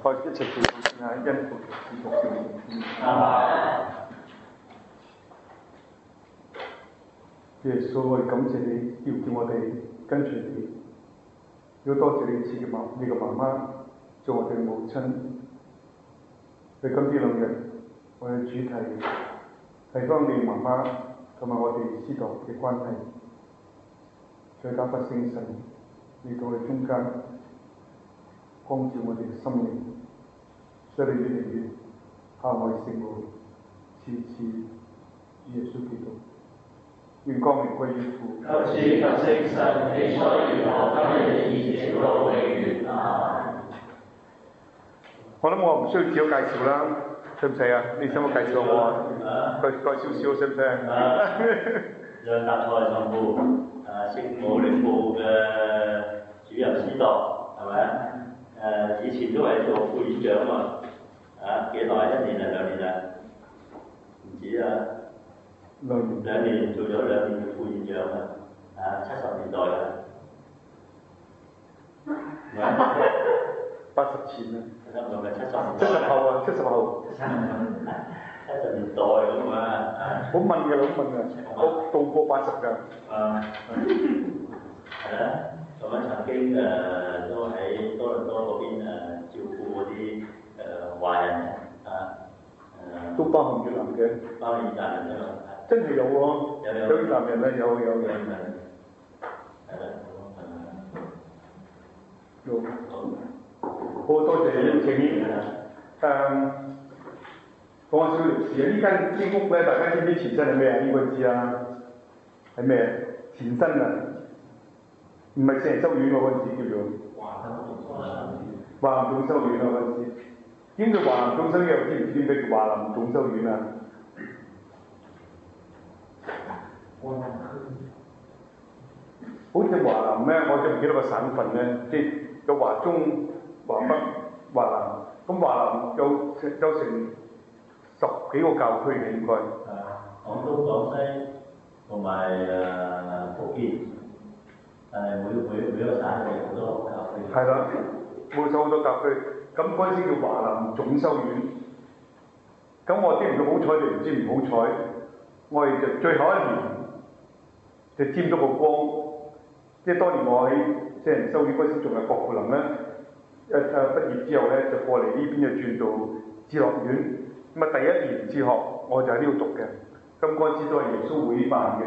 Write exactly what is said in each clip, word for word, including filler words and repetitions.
我一齊祈禱先啊，因父及子及聖靈。耶穌，我哋感謝你，要叫我哋跟隨你。要多謝你賜嘅媽，你嘅媽媽做我哋嘅母親。喺今呢兩日，我哋主題係當你媽媽同埋我哋師徒嘅關係，再打發聖神嚟到我哋中間，光照我哋嘅心靈，使你越嚟越孝愛聖母，次次耶穌基督。願光榮歸於父、 及子及聖神，起初如何，今日亦然，直到永遠。阿們。 我諗我唔需要自我介紹啦，使唔使啊？你使唔使介紹我啊？介介紹少使唔使啊？ 讓達賽神父，誒聖母領報嘅主任司鐸，係咪啊？誒以前都係做副院長嘛，啊幾耐？一年啊，兩年啊？唔止啊！ 兩年， 兩年做咗兩年嘅副院長啊！啊，七十年代啊， 八十前啊， 唔係七十年代， 七十後啊，七十後， 七十年代咁啊！ 好問嘅，好問嘅，我到過八十㗎。 啊，係啦，咁樣曾經誒、呃、都喺多倫多嗰邊誒、呃、照顧嗰啲誒華人啊，誒、 都包含越南嘅， 包括越南人啊嘛。 真係有喎，有越南人啊，有有有， 係啦， 有，好多謝邀請。誒，講下小歷史啊！呢間呢屋咧，大家知唔知前身係咩啊？應該知啊，係咩？前身啊，唔係聖人修院嗰陣時叫做華南總修院啊嗰陣時。點解華南總修院又知唔知點解叫華南總修院啊？好似華南咧，我就唔記得個省份咧，即係有華中、華北、華南。咁華南有有成十幾個教區嘅應該。 啊，廣東、廣西同埋誒福建，誒每每每個省有好多教區。 係啦，每所好多教區。咁嗰陣時叫華南總修院。咁我知唔到好彩定唔知唔好彩，我哋就最後一年。就沾咗個光，即係當年我喺聖人修院嗰時仲係郭富林咧，一誒畢業之後咧就過嚟呢邊就轉到智樂院，咁啊第一年哲學我就喺呢度讀嘅，咁嗰陣時都係耶穌會辦嘅。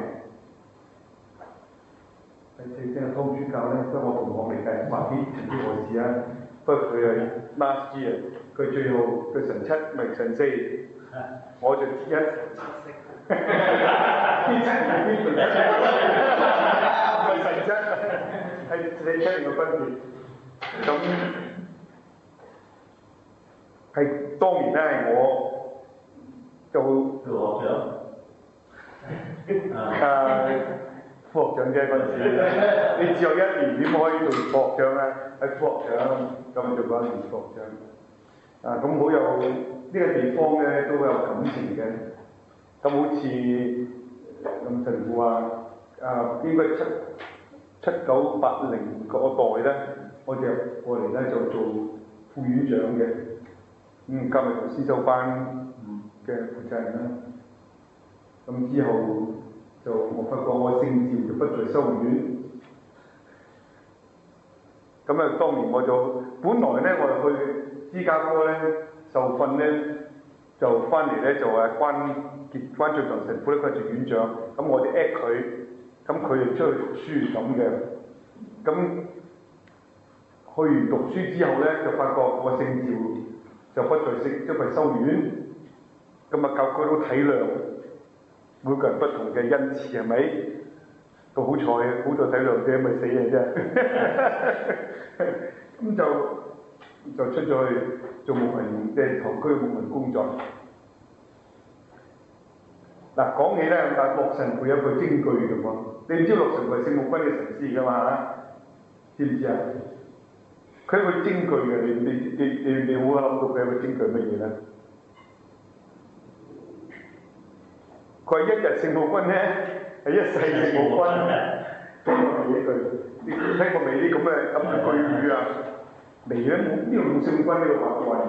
第四聲係湯主教咧，都係我同學嚟嘅，話啲曾經何事啊？不過佢係 last year，佢最後佢神七咪神四，我就知一。啲七係邊度？唔係神七，係你聽個分別。咁係當年咧，我做做學長， 誒副學長啫嗰陣時。你只有一年點可以做副學長咧？係副學長，咁做嗰一年副學長。啊，咁好有呢、呢個地方咧，都好有感情嘅。咁好似咁神父話，啊應該七七九八零嗰代咧，我哋過嚟咧就做副院長嘅，咁加埋同先修班嘅負責人啦。咁之後就我發覺我聖召就不在修院，咁啊當年我就本來咧我就去芝加哥咧受訓咧，就翻嚟咧就係關。結關最堂神父咧，佢係做院長，咁我哋 at 佢，咁佢就出去讀書咁嘅。咁去完讀書之後咧，就發覺我聖召就不在聖，即係修院。咁啊，教區都體諒每個人不同嘅恩賜係咪？都好彩，好在體諒啫，咪死嘅啫。咁就就出咗去做牧民，即係堂區牧民工作。嗱，講起咧，阿洛神父有句京劇嘅喎，你唔知洛神父係聖母軍嘅神師㗎嘛？知唔知啊？佢係句京劇嘅，你你你你你冇諗到佢係句京劇乜嘢咧？佢係一日聖母軍咧，係一世聖母軍。聽過未呢句？你聽過未呢咁嘅咁嘅句語啊？ 未咧冇呢個冇聖君呢個話話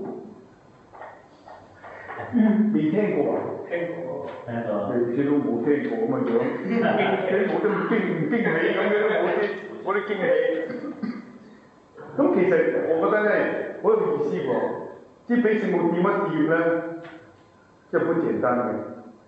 未聽過啊？ 聽過，聽過， 你似都冇聽過咁嘅樣，你冇得驚唔驚喜咁樣都冇啲冇啲驚喜。咁其實我覺得咧好有意思喎，即係俾聖母掂一掂咧，即係好簡單嘅。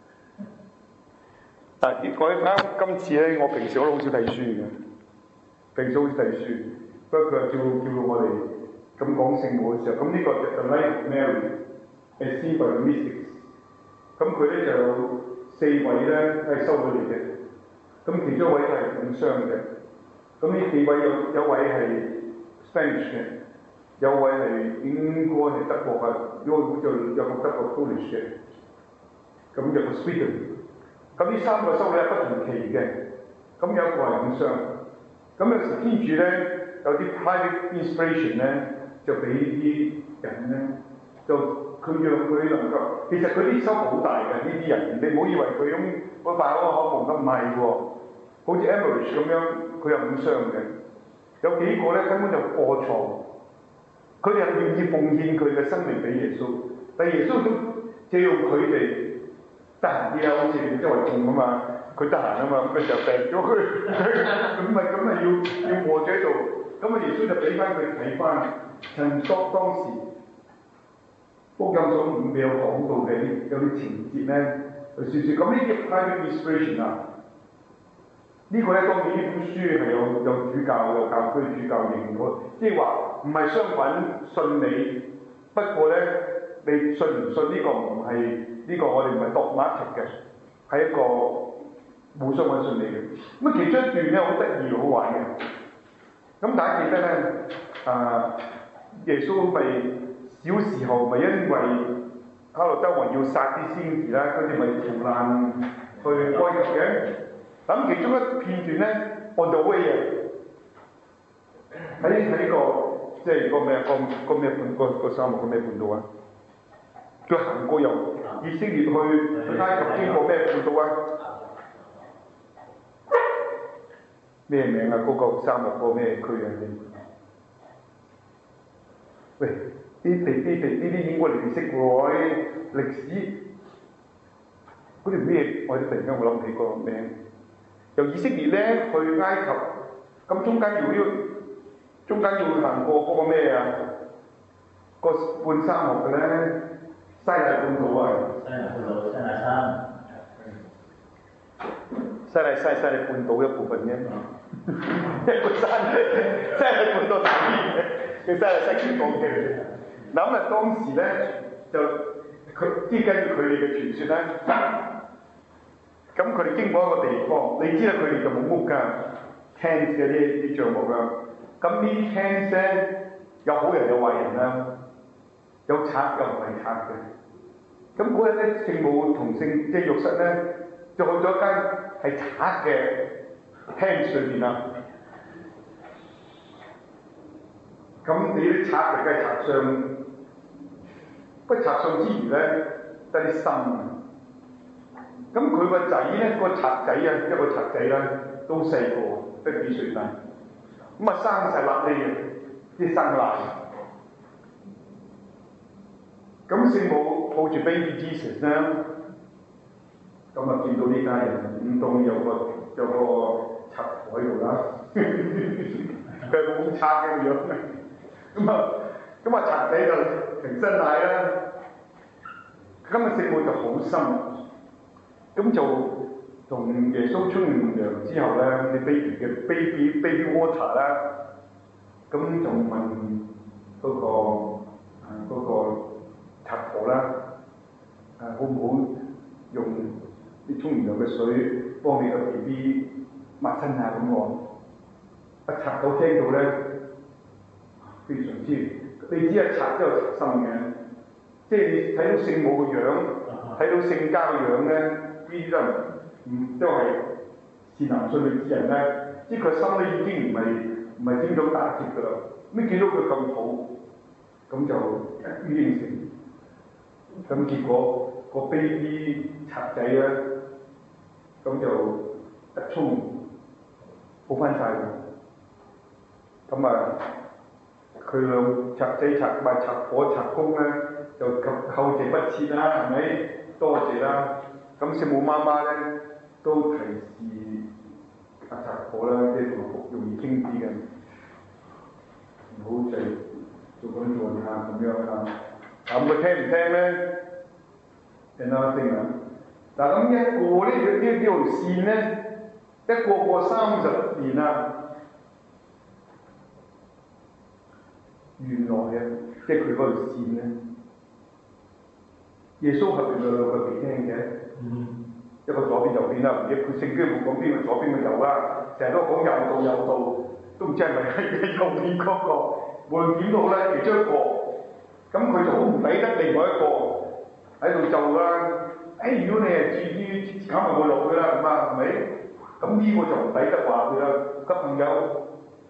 但係講啱今次咧，我平時我都好少睇書嘅，平時好少睇書。不過佢又叫叫我哋咁講聖母嘅時候，咁呢個就係 The Life of Mary，as seen by the mystics。咁佢咧就有四位咧係修女嚟嘅，咁其中一位係五雙嘅，咁呢四位有有位係 Spanish 嘅，有位係應該係德國嘅，因為好似有個德國 Polish 嘅，咁有個 Sweden。咁呢三個修女係不同期嘅，咁有一個係五雙。咁有時天主咧有啲 private inspiration 咧，就俾啲人咧就。佢讓佢能夠，其實佢啲收好大嘅呢啲人，你唔好以為佢咁個大口口蒙咁唔係喎，好似 Emmerich 咁樣，佢有五雙嘅，有幾個咧根本就過錯，佢哋係願意奉獻佢嘅生命俾耶穌，但耶穌都借用佢哋得閒啲啊，好似周圍痛咁嘛，佢得閒啊嘛，咁咪就病咗佢，咁咪咁咪要要卧住喺度，咁啊耶穌就俾翻佢睇翻，陳當當時。福音所唔未有講到嘅有啲情節咧，就説説咁呢啲 private inspiration 啊，呢個咧當然呢本書係有有主教有教區主教認可，即係話唔係商品信你，不過咧你信唔信呢個唔係呢個我哋唔係 dogmatic 嘅，係一個冇商品信你嘅。咁其中一段咧好得意好玩嘅，咁大家記得咧啊耶穌咪。小時候咪因為哈羅德王要殺啲先知啦，佢哋咪逃難去埃及嘅。咁其中一片段咧 on the way 啊，喺喺個即係個咩個個咩半個個沙漠個咩半島啊？佢行過由以色列去去埃及經過咩半島啊？咩名啊？嗰、那個沙漠個咩區啊？喂！呢啲呢啲呢啲應該你識喎，啲歷史嗰條咩？我突然間我諗起個名，由以色列咧去埃及，咁中間要要中間要行過嗰個咩啊？個半沙漠嘅咧，西奈半島啊！ 西奈半島，西奈山。 西奈西西奈半島一部分啫，一個山，西奈半島大啲嘅，叫西奈西半島嘅。嗱咁啊，當時咧就佢即係根據佢哋嘅傳說咧，咁佢哋經過一個地方，你知道佢哋就冇屋㗎 ，tent 嘅啲啲帳幕㗎。咁呢啲 tent 咧有好人有壞人啦，有賊又唔係賊嘅。咁嗰日咧，聖母同聖即係浴室咧，就去咗一間係賊嘅 tent 上邊啦。咁你啲賊嚟嘅賊相，不過賊相之餘咧，得啲心。咁佢個仔咧，個賊仔啊，一個賊仔啦，都細個，得幾歲啦。咁啊生晒粒呢嘅，啲生爛。咁聖母抱住 baby Jesus 咧，咁啊見到呢家人，唔當有個有個賊婆喺度啦，佢係好賊嘅樣。咁啊，咁啊賊仔就停身奶啦。今日聖母就好心，咁就同耶穌沖完涼之後咧，啲 baby 嘅 baby baby water 啦，咁就問嗰、那個啊嗰、那個賊婆啦，啊好唔好用啲沖完涼嘅水幫你個 B B 抹親下咁喎？一賊佬聽到咧，非常之，你知一賊都有賊心嘅，即係你睇到聖母個樣，睇到聖家個樣咧，呢啲都唔都係善男信女之人咧，即係佢心咧已經唔係唔係精準打劫㗎啦。咁見到佢咁好，咁就一於應承。咁結果個 baby 賊仔咧，咁就一沖好翻晒㗎。咁啊〜 佢兩拆仔拆埋拆火拆工咧，就及後謝不切啦，係咪？多謝啦。咁聖母媽媽咧都提示阿拆火啦，即係同佢容易傾啲嘅，唔好就做咁做下咁樣啊。咁佢聽唔聽咧？聽啦，聽啦。嗱咁一過呢條呢條線咧，一過過三十年啦。原來啊，即係佢嗰條線咧，耶穌後邊有兩個被釘嘅，嗯、一個左邊右邊啦，唔知佢聖經冇講邊個左邊個右啦，成日都講右道右道，都唔知係咪係右邊嗰、那個，無論點都好咧，其中一個，咁佢就好唔抵得另外一個喺度做啦。誒、哎，如果你係注意搞埋佢落去啦，咁啊係咪？咁呢個就唔抵得話佢啦，個朋友。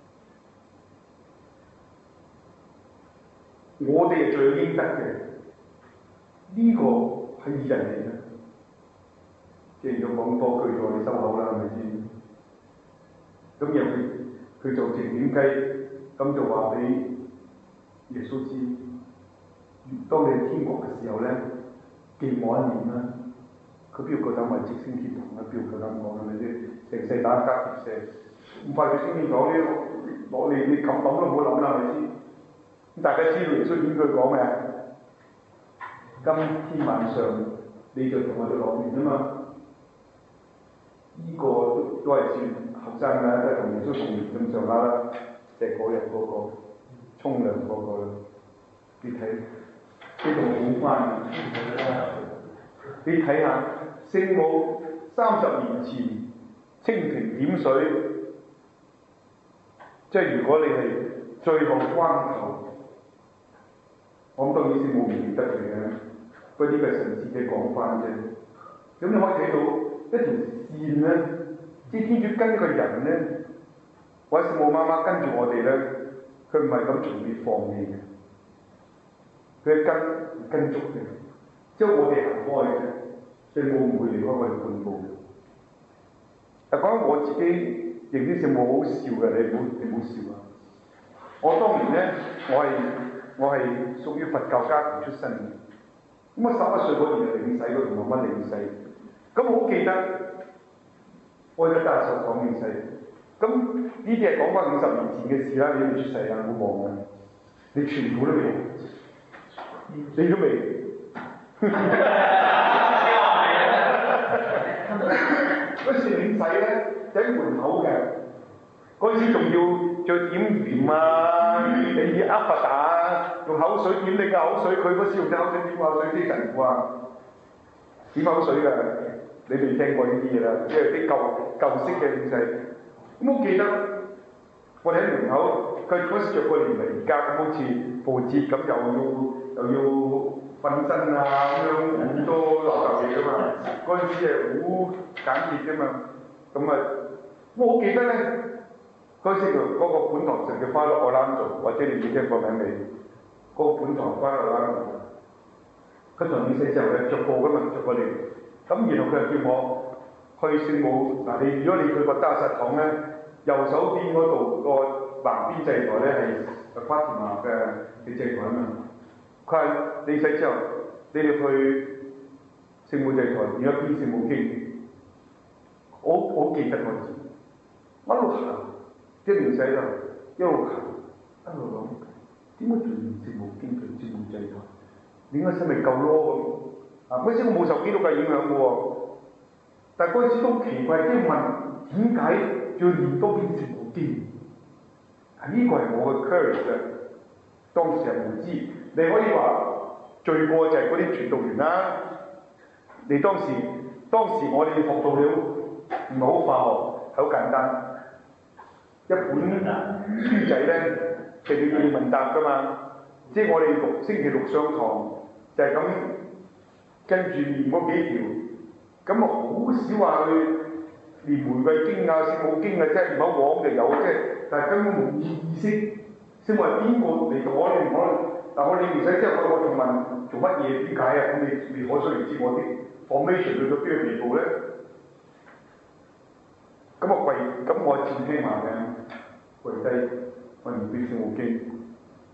我哋係最應得嘅，呢、這個係義人嚟嘅，即係要講多句我哋收口啦，係咪先？咁又佢佢做靜點雞，咁就話俾耶穌知，當你天國嘅時候咧，記我一年啦。佢邊度夠膽話直升天堂啊？邊度夠膽講係咪先？成世打家劫舍，咁快就升天堂呢？攞你你咁諗都唔好諗啦，係咪先？大家知道耶穌點句講咩？今天晚上你就同我哋樂園啊嘛！呢、這個都都係算後生嘅，都係同耶穌同年咁上下啦。就係嗰日嗰個沖涼嗰個啦，你睇呢度好翻。你睇下聖母三十年前蜻蜓點水，即係如果你係最後關頭。我當然先冇唔記得佢嘅，不過呢個係神自己講翻啫。咁你可以睇到一條線咧，即係天主跟個人咧，或者聖母媽媽跟住我哋咧，佢唔係咁隨便放棄嘅，佢係跟跟足嘅，即係我哋行開嘅，聖母唔會離開我哋半步。但講緊我自己認啲聖母好笑嘅，你唔好你唔好笑啊！我當年咧，我係。我係屬於佛教家庭出身嘅，咁我十一歲嗰年就領洗，嗰同媽媽領洗，咁我好記得，我而家大壽講領洗，咁呢啲係講翻五十年前嘅事啦，你未出世啊，唔好忘啊，你全部都未，你都未，嗰時領洗咧喺門口嘅，嗰時仲要再點鹽啊，你要阿佛打。用口水點你嘅口水，佢嗰時用隻口水點口水啲神父啊，點口水㗎？你未聽過呢啲嘢啦，即係啲舊舊式嘅領洗。咁我記得我哋喺門口，佢嗰時著過連嚟夾，咁好似布節咁，又要又要瞓身啊咁樣，好多流流嘢㗎嘛。嗰陣時係好簡潔㗎嘛。咁啊，我好記得咧，嗰時嗰個本堂神叫花洛奧蘭做，或者你未聽過名未？嗰個本堂翻嚟啦，佢同領洗之後咧，逐個咁啊，逐個嚟。咁然後佢就叫我去聖母嗱，你如果你去個大實堂咧，右手邊嗰度個橫邊祭台咧係花田華嘅嘅祭台啊嘛。佢話領洗之後，你哋去聖母祭台，而家邊聖母經，我我記得嗰陣時，我一路行，即係領洗啦，一路行，一路諗。點解仲唔聖母經佢聖母祭台？點解身未夠咯咁？啊！嗰時我冇受基督教影響嘅喎，但係嗰陣時都奇怪，即係問點解要念多篇聖母經？啊！呢個係我嘅 courage 嘅，當時係無知。你可以話罪過就係嗰啲傳道員啦。你當時當時我哋學到了唔係好化學，係好簡單，一本書仔咧。係你要問答㗎嘛？即係我哋六星期六上堂就係咁跟住念嗰幾條，咁啊好少話去念玫瑰經啊、聖母經啊，即係唔好往就有即係，但係根本冇意識，先話邊個嚟講你唔可能。但我你唔使之後，我我仲問做乜嘢？點解啊？咁你你可想而知我啲 formation 去到邊個地步咧？咁我跪，咁我照聽下嘅跪低。我唔俾聖母經，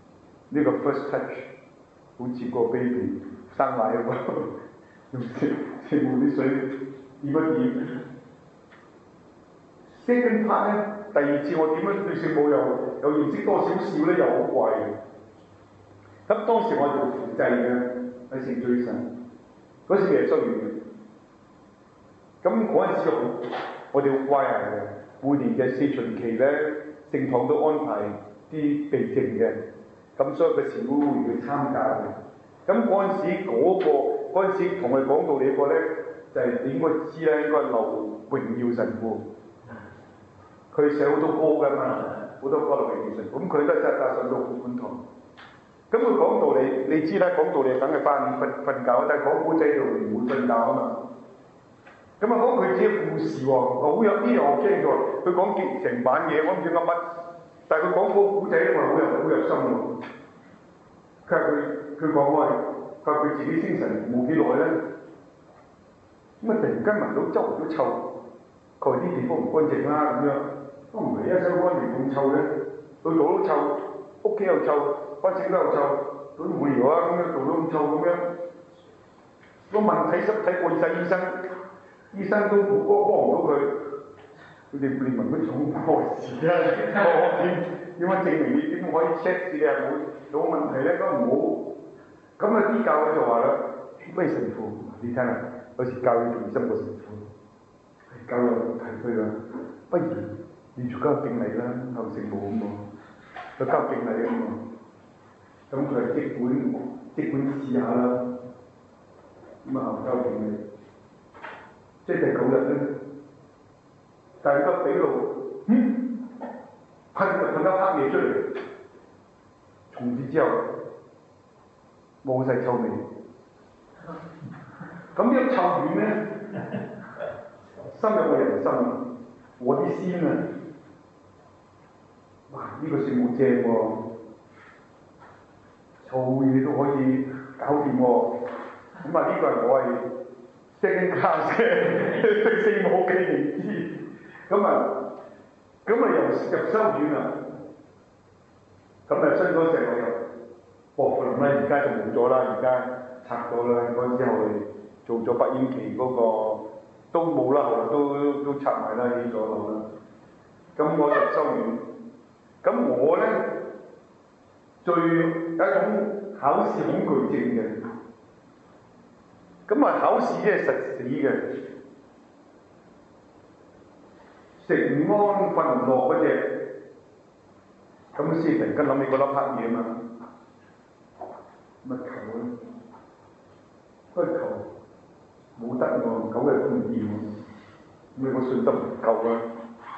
呢個 first touch 好似個 baby 生奶咁，用食食滿啲水點一點。second part 咧，第二次我點樣對聖母又又認識多少少咧，又好怪嘅。咁當時我做輔祭嘅喺聖最神，嗰時未係修院嘅。咁嗰陣時好，我哋好乖下嘅。每年嘅四旬期咧，聖堂都安排啲避靜嘅，咁所有嘅慈母會去參加嘅。咁嗰陣時嗰、嗰個嗰陣時同我哋講道理個咧，就係、是、你應該知咧，應該係劉榮耀神父。佢寫好多歌㗎嘛，好多歌劉榮耀神父。咁佢都係扎上到本堂。咁佢講道理，你知啦，講道理梗係翻瞓瞓覺，但係講古仔就唔會瞓覺啊嘛。咁啊講佢自己故事喎，好有啲嘢我驚咗。佢講結成版嘢，我唔知噏乜，但係佢講嗰個古仔咧，我好有好有心喎。佢話佢佢講開，佢話佢自己精神冇幾耐咧，咁啊突然間聞到周圍都臭，佢話啲地方唔乾淨啦咁樣，都唔係一手乾淨咁臭咧，佢度都臭，屋企又臭。翻整都又臭，都無聊啊！咁樣做到咁臭咁樣，我問睇濕睇過晒醫生，醫生都冇幫幫唔到佢。佢哋你問佢重何事啊？我點點樣證明你點可以 check 你係冇有冇問題咧？咁唔好。咁啊啲教會就話啦，喂神父，你聽下，有時教會仲深過神父，教友提佢啊，不如你做交敬禮啦，後聖母咁喎，佢交敬禮啊嘛。咁佢係即管即管試下啦，咁啊後交敬禮，即係第九日咧，大家俾路，嗯，噴噴得黑嘢出嚟，從此之後冇晒臭味。咁呢個臭遠咧，深入個人心，我啲先啊，哇！呢、這個聖母正喎、啊。臭嘢都可以搞掂喎，咁啊呢個係我係 second class 嘅對聖母嘅認知，咁啊咁啊又入修院啦，咁啊新嗰時我又薄扶林咧，而家就冇咗啦，而家拆咗啦，嗰陣時後嚟做咗北英旗嗰、那個都冇啦，後來都都拆埋啦，起咗樓啦，咁我入修院，咁我咧。最有一種考試恐懼症嘅，咁啊考試即係實死嘅，食唔安瞓唔落嗰隻，咁先突然間諗起嗰粒黑嘢啊嘛，乜球咧？嗰球冇得喎，九日都唔掂喎，咁我信得唔夠啊，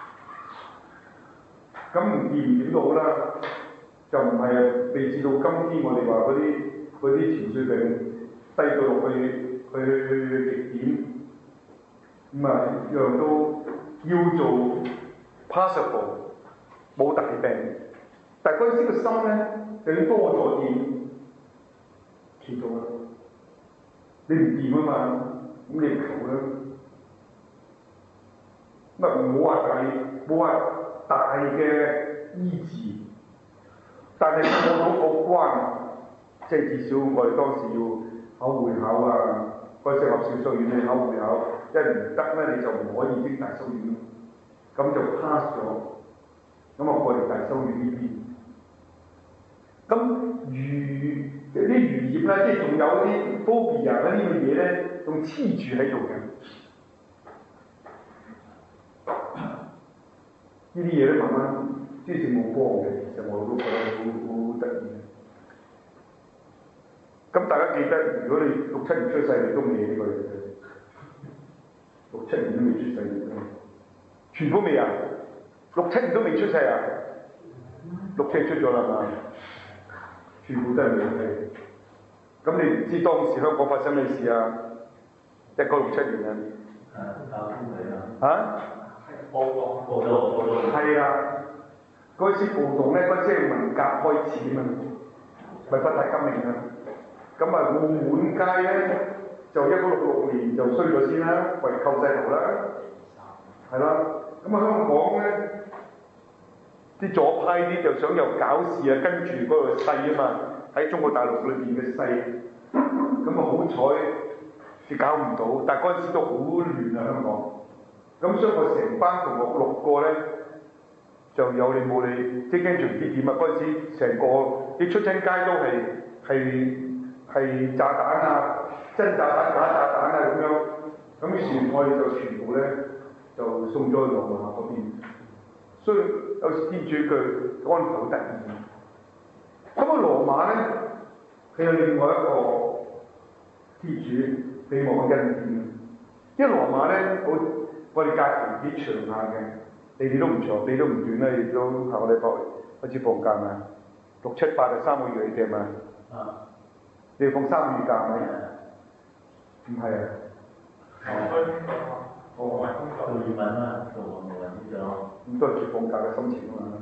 咁唔掂點都好啦。就唔係未至到今天，我哋話嗰啲嗰啲情緒病低到落去去去極點，咁啊樣都要做 possible 冇大病，但係嗰陣時個心咧就要多咗啲祈禱啦，你唔掂啊嘛，咁你求啦，咁啊唔好話大冇話大嘅醫治。但係過到個關，即係至少我哋當時要考會考啊，嗰陣時話小修院你考會考，一唔得咧你就唔可以經大修院，咁就 pass 咗，咁啊過嚟大修院呢邊。咁漁啲漁業咧，即係仲有啲 phobia 嗰啲嘅嘢咧，仲黐住喺度嘅。呢啲嘢咧慢慢。之前冇幫嘅，其實我都覺得好好得意。咁大家記得，如果你六七年出世，你都未呢個嘢嘅。六七年都未出世嘅，全部未啊？六七年都未出世啊？六七出咗啦嘛？全部都係未出世。咁你唔知當時香港發生咩事啊？一九六七年啊？啊？啊？暴動，暴動，暴動。係啦。嗰次暴動咧，嗰陣係文革開始啊嘛，咪法大革命啊，咁啊澳門街咧就一九六六年就衰咗先啦，為扣晒頭啦，係啦，咁啊香港咧啲左派啲就想又搞事啊，跟住嗰個勢啊嘛，喺中國大陸裏邊嘅勢，咁啊好彩你搞唔到，但係嗰陣時都好亂啊香港。咁所以我成班同學六個咧，就有理冇理，即係跟住唔知點啊！嗰陣時成個啲出親街都係係係炸彈啊，真炸彈假炸彈啊咁樣。咁於是我哋就全部咧就送咗去羅馬嗰邊。所以有時天主佢安排好得意。咁啊羅馬咧，佢有另外一個天主俾我嘅恩典。因為羅馬咧，我我哋假期幾長下嘅，你哋都唔長，你都唔短啦，亦都下個禮拜開始放假嘛，六七八就三個月嘅嘛。啊！你要放三個月假咪？唔係啊。哦，我係工作。做語文啦，做網絡文啲咯。咁都係住放假嘅心情啊嘛。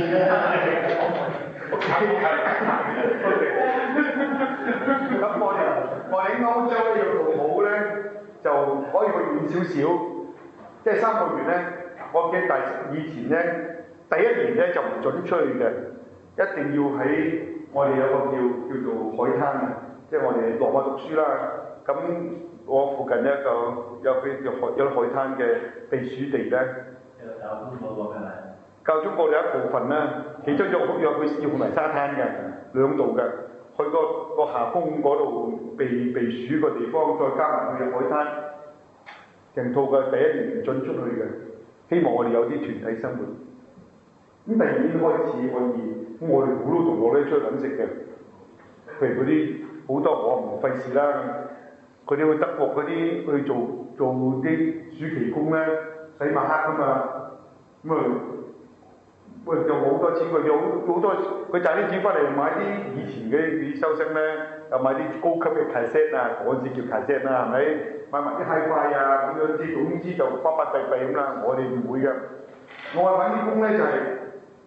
咁我哋我哋喺歐洲要做好咧，就可以去遠少少，即係三個月咧。我記得第以前咧，第一年咧就唔準出去嘅，一定要喺我哋有個叫叫做海灘啊，即係我哋羅馬讀書啦。咁我附近咧就有佢叫海有海灘嘅避暑地咧。有教中嗰個係咪？教中國有一部分啦，其中有有佢要去埋沙灘嘅兩度嘅，去個個夏宮嗰度避避暑個地方，再加埋去海灘，成套嘅第一年唔準出去嘅。希望我哋有啲團體生活。咁第二年開始可以，咁我哋好多同學咧出去揾食嘅，譬如嗰啲好多我唔費事啦，佢哋去德國嗰啲去做做啲暑期工咧，洗馬克㗎嘛，咁啊，喂又冇好多錢，佢有好多佢賺啲錢翻嚟買啲以前嘅啲收生咧，又買啲高級嘅 cassette 啊，嗰陣時叫 cassette 啦，係咪？買埋啲 hi-fi 啊，咁樣之總之就花花閉閉咁啦。我哋唔會嘅，我係揾啲工咧就係、是、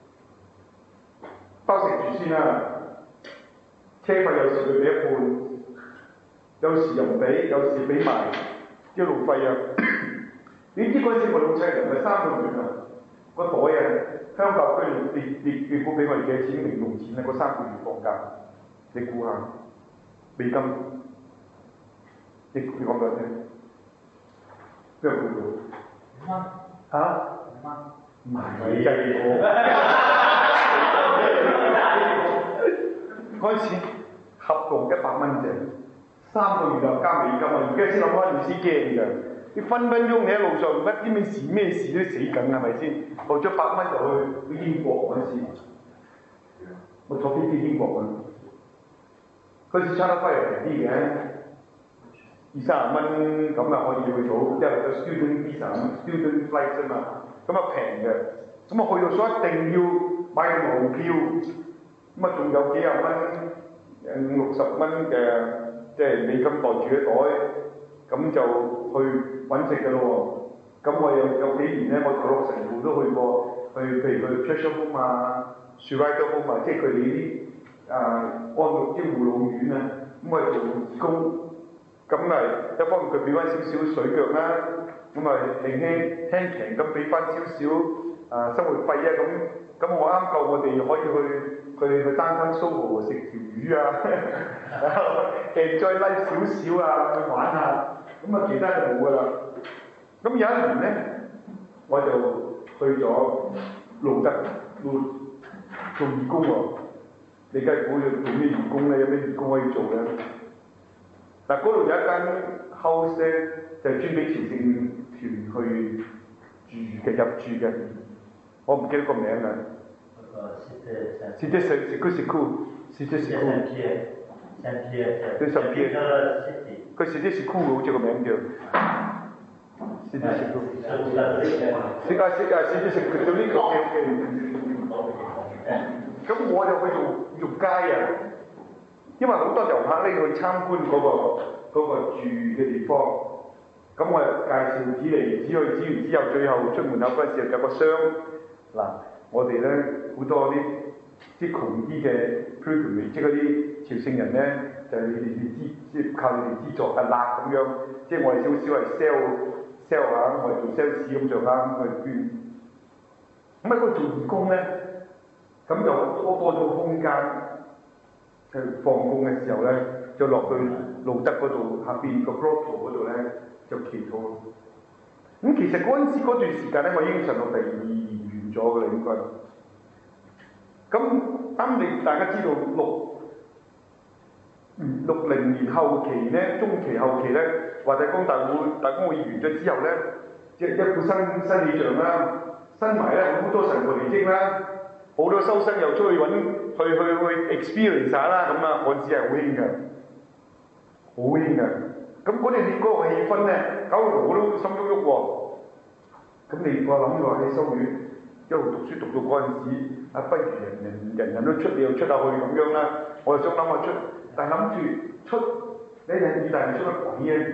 包食住先啦。車費有時佢俾一半，有時又唔俾，有時俾埋啲路費啊。你知嗰陣時我老細人係三個月啊，個袋啊，香港佢你你你估俾我哋幾錢零用錢啊？嗰三個月放假，你估下美金？你你講俾我聽，邊個估到？五蚊嚇？五蚊？唔係你計我。嗰陣時合共一百蚊啫，三個月就加美金啊！而家先諗翻要先驚㗎，你分分鐘你喺路上唔知咩事咩事都死緊係咪先？攞咗百蚊就去去英國嗰陣時，我坐飛機英國㗎，嗰陣時差得輝係平啲嘅。二三十蚊咁啊可以去到，因為個 student visa、student flight 啫嘛，咁啊平嘅，咁啊去到所以一定要買個航票，咁啊仲有幾廿蚊，誒五六十蚊嘅即係美金袋住嘅袋，咁就去揾食嘅咯喎，咁我有有幾年咧，我頭六成戶都去過，去譬如去 Churchill Home 啊、Shriver Home 啊，即係佢哋啲啊安老啲護老院啊，咁啊做義工。咁咪一方面佢俾翻少少水腳啦，咁咪輕輕輕騎咁俾翻少少啊生活費啊咁，咁我啱夠我哋可以去去去單身蘇豪食條魚啊，誒再拉少少啊去玩下，咁啊其他就冇噶啦。咁有一年咧，我就去咗路德路做義工喎。你梗係估要做咩義工咧？有咩義工可以做咧？嗱，嗰度有一間 house 咧，就係專俾朝聖團去住嘅入住嘅，我唔記得個名啦。C'était c'est que c'est cool, c'était c'est cool. Saint-Pierre. Saint-Pierre. 佢 C'était c'est cool 好似個名叫。C'était c'est cool. 是啊是啊，C'était c'est cool 就呢個嘅。咁我就去做做街啊。因為好多遊客咧去參觀嗰、那個那個住嘅地方，咁我又介紹指嚟指去指完之後，最後出門口嗰陣時有個箱，嗱，我哋咧好多啲啲窮啲嘅 pilgrim 即係嗰啲朝聖人咧，就係、是、你哋資即係靠你哋資助嘅啦咁樣，即係我哋少少係 sell sell 下，我哋做 sales 咁上下咁去捐。咁喺嗰度做義工咧， 咁就多多咗空間，誒放工嘅時候咧，就落去路德嗰度下邊個 grotto 嗰度咧就祈禱。咁其實嗰陣時嗰段時間咧，我已經上到第二年完咗㗎啦，應該。咁當你大家知道六六零年後期咧，中期後期咧，華大江大會大公會完咗之後咧，即係一股新新氣象啦，新埋咧好多神父離職啦，好多修生又出去揾去去去 experience 下啦，咁啊嗰陣時係好興嘅，好興嘅。咁嗰陣時嗰個氣氛咧，搞到我都心喐喐喎。咁你我諗話喺修院一路讀書讀到嗰陣時，啊不如人人人人都出，你又出下去咁樣啦。我就想諗下出，但係諗住出，你喺意大利出乜鬼嘢？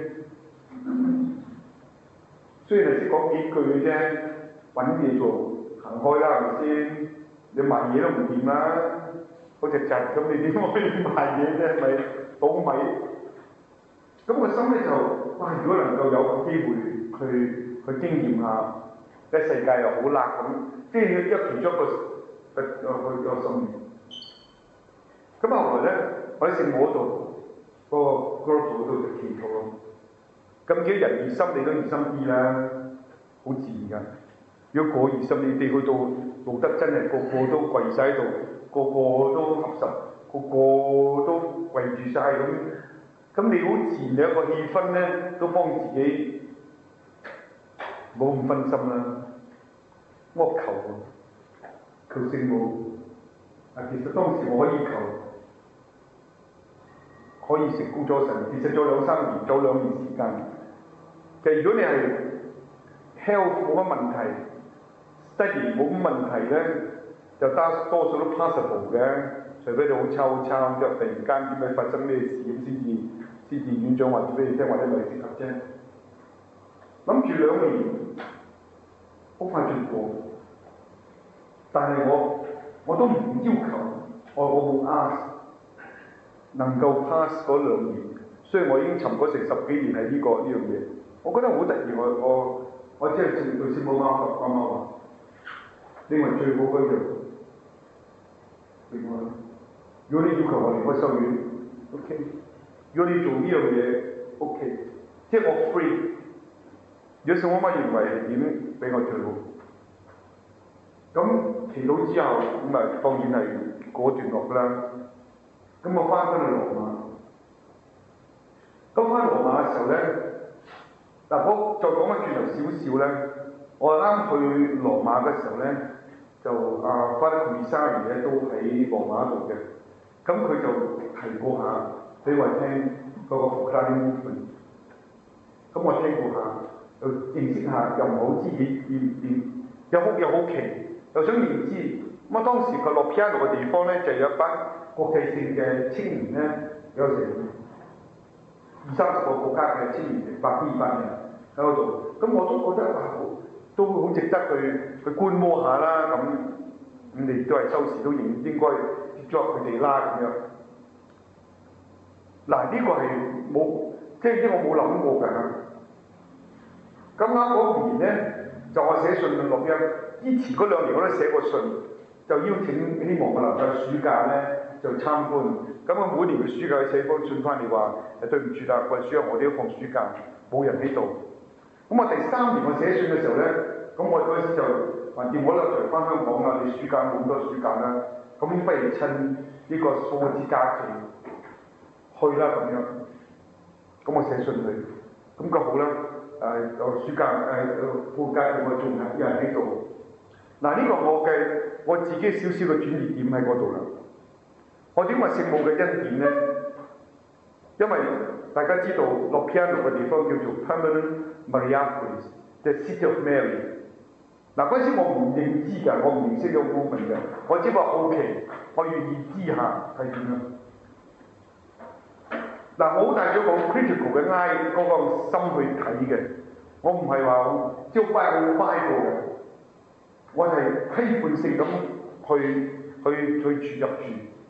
雖然係識講幾句嘅啫，揾嘢做行開啦，係咪先？你賣嘢都唔掂啦，好隻窒咁，你點可以賣嘢啫？係咪倒米？咁個心咧就，哇！如果能夠有個機會去去經驗下，呢世界又好辣咁，即係一其中一個個個個心願。咁後來咧，我喺聖母嗰度，嗰個 grotto 度就祈禱咯。咁幾人熱心，你都熱心啲啦，好自然㗎。如果過熱心，你哋去到路德真係個個都跪晒喺度，個個都合十，個個都圍住晒咁。咁你好自然有一個氣氛咧，都幫自己冇咁分心啦。我求求聖母啊！其實當時我可以求，可以成功咗神，其實咗兩三年，咗兩年時間。其實如果你係 health 冇乜問題 ，study 冇乜問題咧，就得多數都 possible 嘅。除非你好抽好抽，即係突然間點解發生咩事咁先至先至院長話俾你聽，或者唔係適合啫。諗住兩年好快就過，但係我我都唔要求，我我冇 ask 能夠 pass 嗰兩年，雖然我已經沉咗成十幾年係呢、這個呢樣嘢，我覺得好得意。我我我只係對對師母媽媽媽媽話，你係最好嗰樣，另外，如果你要求我離開修院 ，OK。如果你做呢樣嘢 ，OK， 即係我 free。如果聖母媽認為係點俾我最好，咁祈禱之後咁啊當然係嗰段落啦。咁我翻返去羅馬，咁翻羅馬嘅時候咧，嗱我再講翻轉頭少少咧，我啱去羅馬嘅時候咧，就啊翻啲 commissary 咧都喺羅馬度嘅，咁佢就提過下。俾我聽嗰個福克蘭 movement， 咁我聽過下，又認識下，又唔好知點點點，又好又好奇，又想認知。咁啊當時佢落 piano 嘅地方咧，就有一班國際性嘅青年咧，有成二三十個國家嘅青年，成百幾二百人喺嗰度。咁我都覺得哇，都好值得去去觀摩下啦。咁咁你都係收視都應應該接觸佢哋啦咁樣。嗱呢個係冇，即係即係我冇諗過㗎。咁啱嗰年咧，就我寫信落約，之前嗰兩年我都寫過信，就邀請希望我能夠暑假咧就參觀。咁我每年嘅暑假寫封信翻嚟話，誒對唔住啦，個暑假我哋都放暑假，冇人喺度。咁我第三年我寫信嘅時候咧，咁我嗰陣時就橫掂我咧就翻香港啦，你暑假冇咁多暑假啦，咁不如趁呢個放節假期。去啦咁樣，咁我寫信去，咁個好啦，誒有暑假誒放假我仲有人喺度。嗱呢個我嘅我自己少少嘅轉捩點喺嗰度啦。我點話聖母嘅恩典咧？因為大家知道落 piano 嘅地方叫做 Permanent Mariapolis，the City of Mary。嗱嗰陣時我唔認知㗎，我唔認識呢個 movement 嘅，我只不過好奇，我願意知下係點樣。嗱，我好帶咗個 critical 嘅 eye 嗰個心去睇嘅，我唔係話即係拜好拜過嘅，我係批判性咁去去去住入住。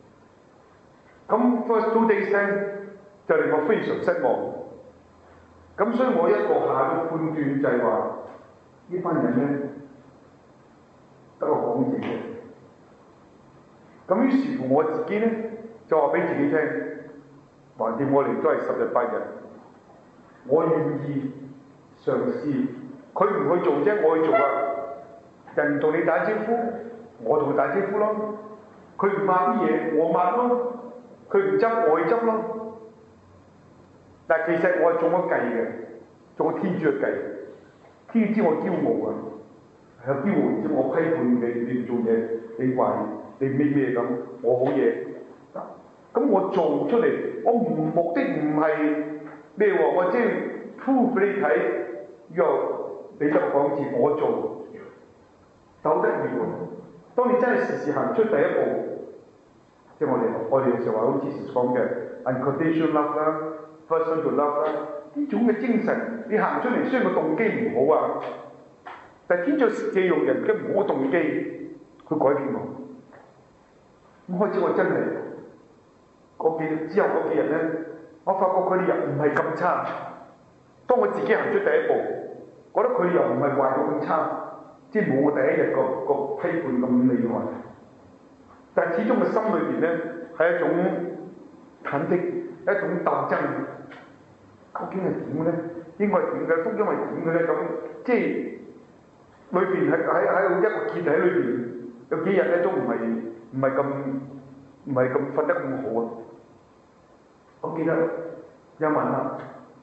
咁 first two days 咧就令我非常失望。咁所以我一個下嘅判斷就係話，呢班人咧得個講字嘅， 咁於是乎我自己咧就話俾自己聽，橫掂我哋都係十日八日，我願意嘗試。佢唔去做啫，我去做啊！人同你打招呼，我同佢打招呼咯。佢唔抹啲嘢，我抹咯。佢唔執，我去執咯。但係其實我係中咗計嘅，中咗天主嘅計。天主知我驕傲啊，係啊，驕傲唔知我批判你，你唔做嘢，你話你咩咩咁，我好嘢。咁我做出嚟，我唔目的唔係咩喎？我即係 prove 俾你睇，又。你得講字，我做，好得意喎！當你真係時時行出第一步，即係我哋我哋有時候話好似時講嘅 unconditional love 啦 ，first to love 啦，呢種嘅精神，你行出嚟雖然個動機唔好啊，但係天主借用人嘅唔好嘅動機去改變我。咁開始我真係嗰幾之後嗰幾日咧，我發覺佢哋又唔係咁差。當我自己行出第一步。覺得佢又唔係壞到咁差，即係冇我第一日個個批判咁厲害。但係始終個心裏邊咧係一種忐忑，一種鬥爭。究竟係點咧？應該係點嘅？福音係點嘅咧？咁即係裏邊喺喺喺一個結喺裏邊，有幾日咧都唔係唔係咁唔係咁瞓得咁好啊！我記得有晚黑，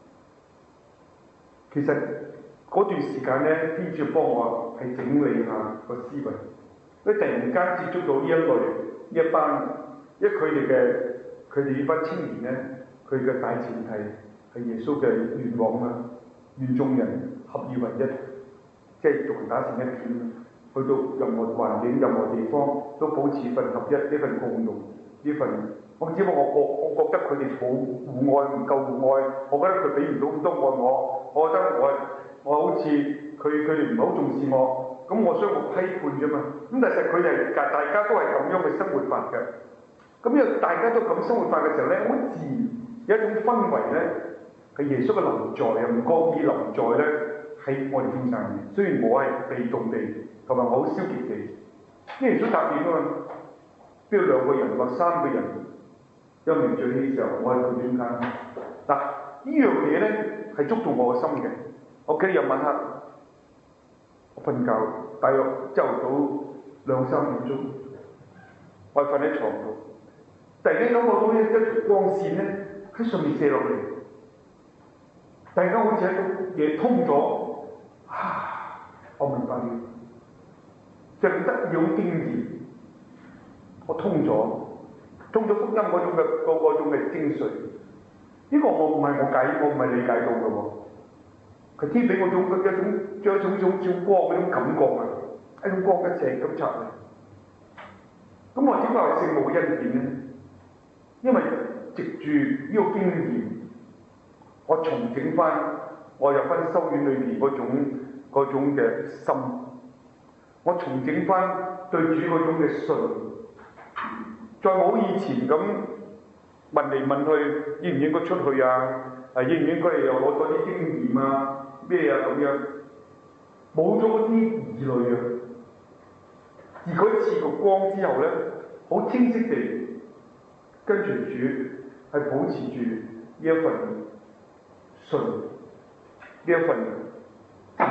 其實。嗰段時間咧，天主幫我係整理下個思維。佢突然間接觸到呢一類呢一班，因為佢哋嘅佢哋呢班青年咧，佢嘅大前提係耶穌嘅願望啊，願眾人合而為一，即係眾人打成一片，去到任何環境、任何地方都保持份合一，呢份共融，呢份。我只不過我我我覺得佢哋冇互愛，唔夠互愛，我覺得佢俾唔到咁多愛我，我覺得我。我好似佢佢哋唔係好重視我，咁我所以我批判啫嘛。咁但係佢哋大大家都係咁樣嘅生活法嘅。咁因為大家都咁生活法嘅時候咧，好自然有一種氛圍咧，係耶穌嘅臨在又唔覺意臨在咧喺我哋中間嘅。雖然我係被動地同埋我好消極地，因為耶穌答應啊嘛，邊有兩個人或三個人有名聚嘅時候，我喺佢中間。嗱，呢樣嘢咧係觸動我嘅心嘅。我記得有晚黑，我瞓覺，大約朝頭早兩三點鐘，我瞓喺床度，突然間感覺到一一條光線咧喺上面射落嚟，突然間好似一種嘢通咗，啊！我明白了，就得呢種經驗，我通咗，通咗福音嗰種嘅嗰嗰種嘅精髓，呢個我唔係我解，我唔係理解到嘅喎。佢天俾我種一種將一種種照光嗰種感覺啊，一種光一射咁插嚟。咁我點解係聖母嘅恩典咧？因為藉住呢個經驗，我重整翻我入翻修院裏邊嗰種嗰種嘅心，我重整翻對主嗰種嘅信，再冇以前咁問嚟問去，應唔應該出去啊？係應唔應該又攞多啲經驗啊？咩啊咁樣，冇咗嗰啲疑慮啊！而佢賜個光之後咧，好清晰地跟住主係保持住呢一份信，呢一份愛，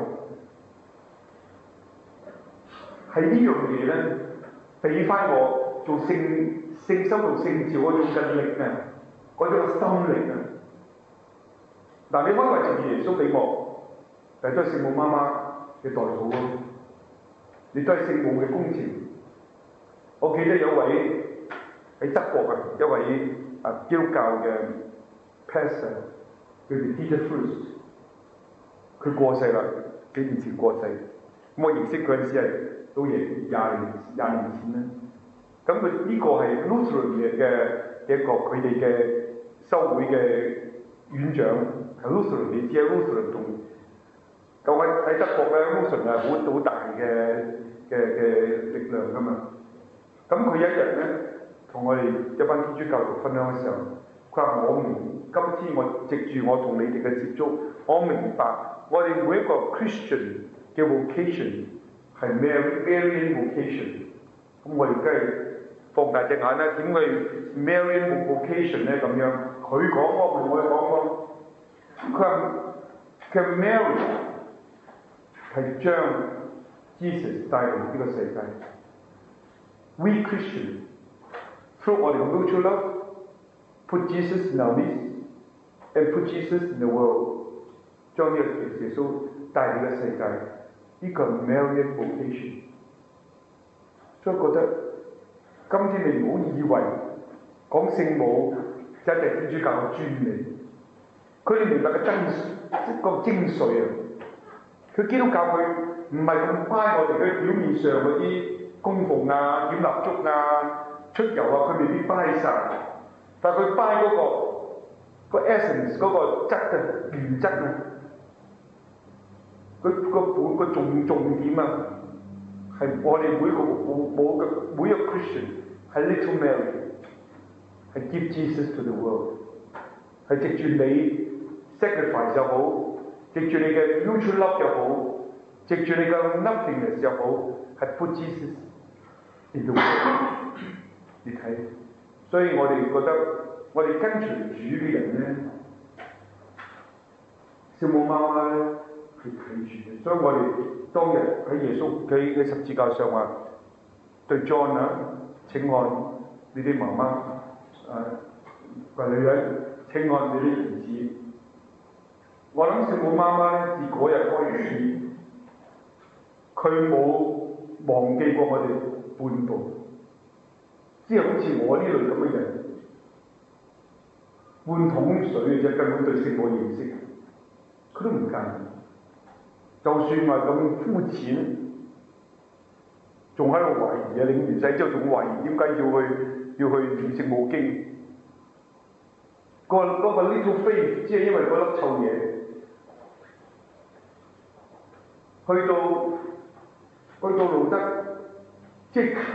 係呢樣嘢咧，俾翻我做聖聖修道聖召嗰種嘅力啊，嗰種心力啊！嗱，你可以話藉住耶穌俾我，但係都係聖母媽媽嘅代禱咯。你都係聖母嘅工程。我記得有位喺德國嘅一位啊基督教嘅 pastor， 叫做 Dieter Fürst， 佢過世啦，幾年前過世。咁我認識佢嗰陣時係都亦廿年廿年前啦。咁佢呢個係 Lutheran 嘅嘅一個佢哋嘅修會嘅院長。係 Lutheran， 你知啊 Lutheran 同舊喺喺德國咧 Lutheran 係好好大嘅嘅嘅力量噶嘛。咁佢一日咧同我哋一班天主教徒分享嘅時候，佢話我明今次我藉住我同你哋嘅接觸，我明白我哋每一個 Christian 嘅 vocation 係 Marian vocation。咁我哋梗係放大隻眼咧，點去 Marian vocation 咧咁樣？佢講過，唔係我哋講過。佢話佢 Mary 係將 Jesus 帶嚟呢個世界。We Christian through 我哋嘅 mutual love put Jesus in our midst and put Jesus in the world， 將呢個耶穌帶嚟呢個世界。呢個係 Marian vocation。所以覺得今天你唔好以為講聖母就係天主教嘅專利，佢哋明白嘅真即個精髓啊！佢基督教佢唔係咁乖我哋嘅表面上嗰啲供奉啊、點蠟燭啊、出遊啊，佢未必掰晒，但係佢掰嗰個個 essence 嗰個質嘅原則啊，佢個本個重重點啊！係我哋每個冇冇嘅每一個 Christian 係 Little Mary， 係 give Jesus to the world， 係藉住你 sacrifice 又好，藉住你嘅 mutual love 又好，藉住你嘅 nothingness 又好，係 put Jesus in the world。你睇，所以我哋覺得我哋跟隨主嘅人咧，聖母媽媽咧去睇住嘅，所以我哋。當日喺耶穌佢嘅十字架上話對 John 啊，請按你啲媽媽啊個女人，請按你啲兒子。我諗聖母媽媽咧，自嗰日開始，佢冇忘記過我哋半步，即係好似我呢類咁嘅人，半桶水嘅啫，根本對聖母認識，佢都唔介意。就算話咁膚淺，仲喺度懷疑啊！領完洗之後仲懷疑點解要去要去念聖母經？嗰、嗰個嗰個 little faith， 即係因為嗰粒臭嘢，去到去到路德，即係求，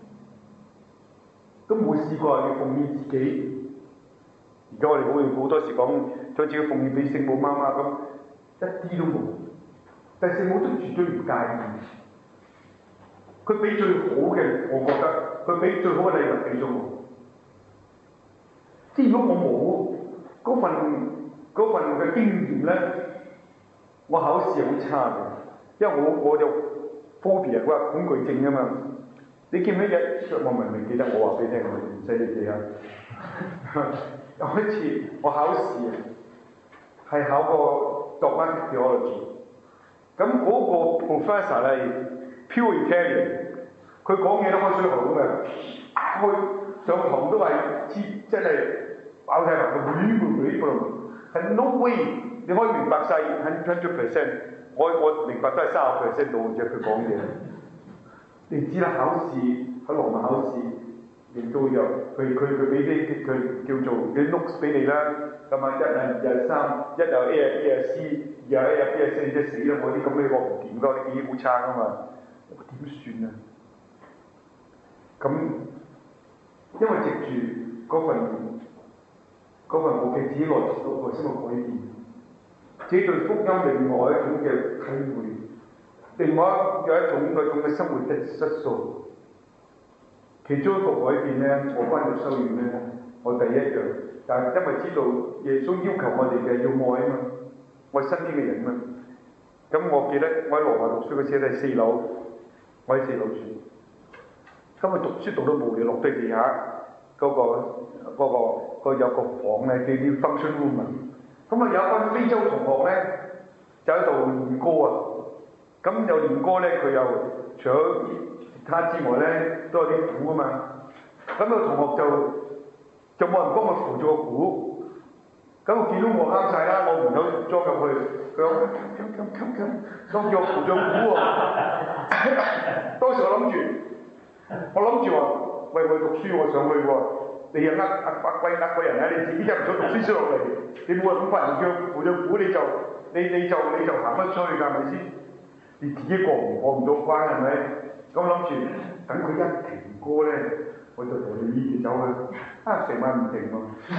都冇試過要奉獻自己。而家我哋好好多時講將自己奉獻俾聖母媽媽咁，一啲都冇。但係聖母都絕對唔介意，佢俾最好嘅，我覺得佢俾最好嘅禮物俾咗我。即係如果我冇嗰份嗰份嘅經驗咧，我考試係好差嘅，因為我我就 phobia 嗰個恐懼症啊嘛。你記唔記得？我明明記得，我話俾你聽，我唔使你記啊。有一次我考試係考個 dogmatic theology。咁嗰個 professor 係 pure Italian， 佢講嘢都開水喉咁嘅，佢上堂都係知真係爆晒頭，佢亂亂亂亂，係 no way 你可以明白晒 hundred percent， 我我明白都係三十 percent 到啫，佢講嘢。你知啦，考試喺羅馬考試，亦都有佢佢佢俾啲佢叫做啲 notes 俾你啦，咁啊一啊二啊三，一啊 A 啊 B 啊 C。又一日邊日死即死啦！我啲咁嘅我唔掂噶，啲記憶好差啊嘛，我點算啊？咁因為藉住嗰份嗰份我嘅自己內內心嘅改變，自己對福音另外一種嘅體會，另外有一種嗰種嘅生活嘅質素。其中一個改變咧，我翻入修院咧，我第一樣，但係因為知道耶穌要求我哋嘅要愛啊嘛。我係身邊嘅人嘛，咁我記得我喺羅馬讀書嗰時喺四樓，我喺四樓住。咁我讀書讀到無聊，落低地下嗰、嗰個嗰、嗰個嗰個有個房咧，叫啲 function room 啊。咁啊有一班非洲同學咧，就喺度練歌啊。咁有練歌咧，佢又除咗吉他之外咧，都有啲鼓啊嘛。咁、個同學就就冇人幫我扶住個鼓。咁我見到我啱晒啦，我唔想裝入去，佢話咁咁咁咁，當叫我扶著鼓喎。當時我諗住，我諗住話，喂，我讀書我上去喎，你又呃呃呃鬼呃鬼人啊！你自己一唔想讀書先落嚟，你冇人咁快人叫扶著鼓你就你你就你就行得出去㗎，係咪先？你自己過唔過唔到關係咪？咁我諗住等佢一停歌咧。我就同你依住走啦，啊成晚唔停喎，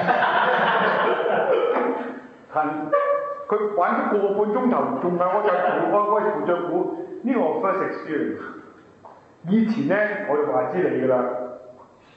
行佢玩咗個半鐘頭，仲係我就扶我我扶著鼓，呢個我 first experience。以前咧我就話知你㗎啦，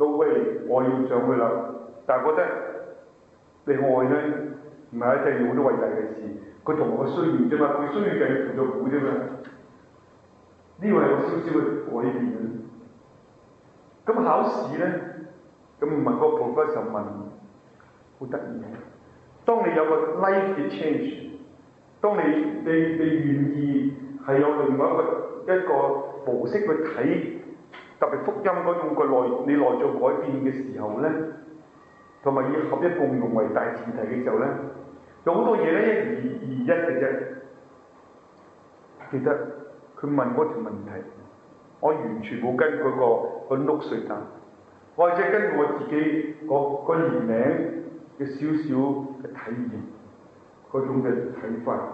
no way，我要上去啦。但係覺得你愛咧，唔係一定要好多偉大嘅事，佢同我需要啫嘛，佢需要就係輔助股啫嘛。呢個係有少少嘅改變嘅。咁考試咧，咁問個 professor 問，好得意嘅。當你有個 life 嘅 change， 當你你你願意係有另外一個一個模式去睇，特別福音嗰種個內你內在改變嘅時候咧，同埋以合一共融為大前提嘅時候咧，有好多嘢咧一而而一嘅啫。記得佢問嗰條問題，我完全冇跟嗰、嗰個、嗰個 note 去答，我係即係根據我自己個個年齡嘅少少嘅體驗，嗰種嘅睇法，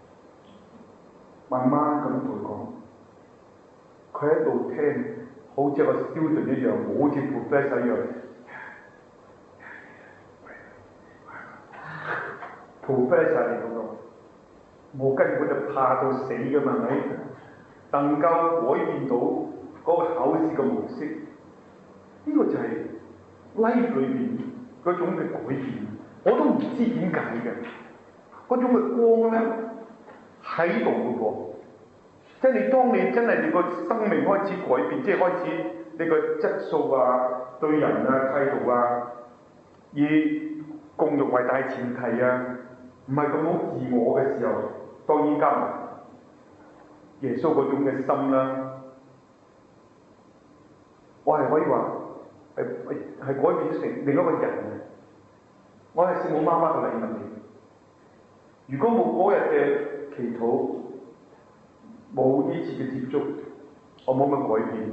慢慢咁同佢講，佢喺度聽，好似個 student 一樣，好似 professor 一樣 ，professor 嚟嗰個，我根本就怕到死㗎嘛，係咪？能夠改變到嗰個考試嘅模式，呢、這個就係 life 裏邊嗰種嘅改變，我都唔知點解嘅。嗰種嘅光咧喺度嘅喎，即係你當你真係你個生命開始改變，即係開始你個質素啊、對人啊、態度啊，以共融為大前提啊，唔係咁好自我嘅時候，當然加埋耶穌嗰種嘅心啦，我係可以話係係係改變成另一個人嘅。我係聖母媽媽嘅禮物嚟。如果冇嗰日嘅祈禱，冇呢次嘅接觸，我冇乜改變，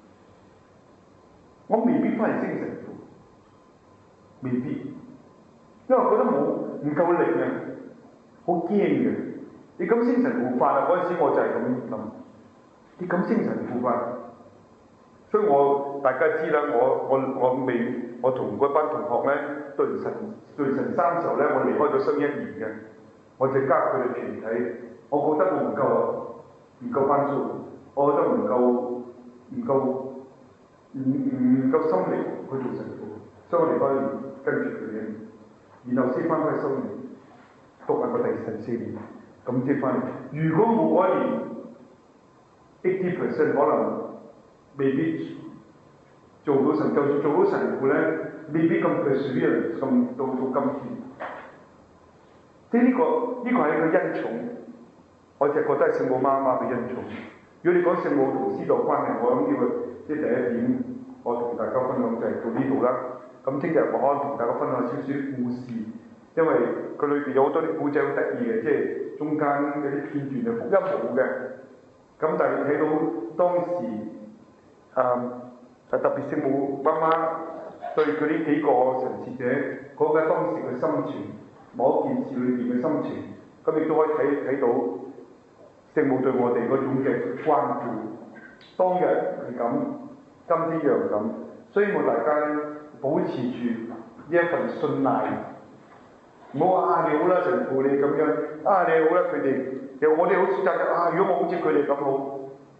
我未必翻嚟升神父，未必，因為我覺得冇唔夠力啊，好驚嘅。你咁升神父法啊！嗰陣時我就係咁諗，你咁升神父法，所以我大家知啦，我我我未我同嗰班同學咧對神對神三時候咧，我離開咗新一年嘅，我就加佢哋團體，我覺得我唔夠啊，唔夠班數，我覺得唔夠唔夠唔唔夠心力去做神父，所以我離開跟住佢哋，然後先翻返去修院讀下個第十四年。咁接翻嚟，如果冇嗰年 eighty percent 可能未必做到神，就算做到神父咧，未必咁嘅水人咁到到今天。即係呢個呢、這個係一個恩寵，我就覺得係聖母媽媽嘅恩寵。如果你講聖母同師道關係，我諗呢、這個即係第一點，我同大家分享就係到呢度啦。咁聽日我可能同大家分享少少故事，因為佢裏邊有好多啲古仔好得意嘅，即係。中間嗰啲片段就福音冇嘅，咁但係睇到當時啊，特別聖母媽媽對佢呢幾個神視者講緊當時嘅心情，某一件事裏邊嘅心情，咁亦都可以睇睇到聖母對我哋嗰種嘅關顧。當日係咁，今天又咁，所以我大家保持住呢一份信賴。唔好話啊！你好啦，神父你咁樣啊！你好啦，佢哋其實我哋好選擇嘅啊！如果我好似佢哋咁好，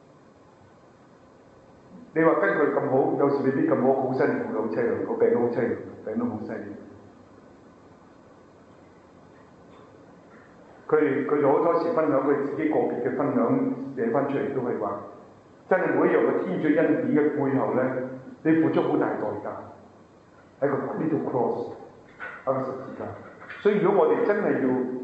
你話跟佢咁好，有時未必咁好，好辛苦，好凄涼，個病都好凄涼，病都好犀利。佢哋佢哋好多時分享佢自己個別嘅分享寫翻出嚟，都係話真係每一樣嘅天主恩典嘅背後咧，你付出好大代價，喺個呢條 cross 喺個十字架。所以如果我哋真係要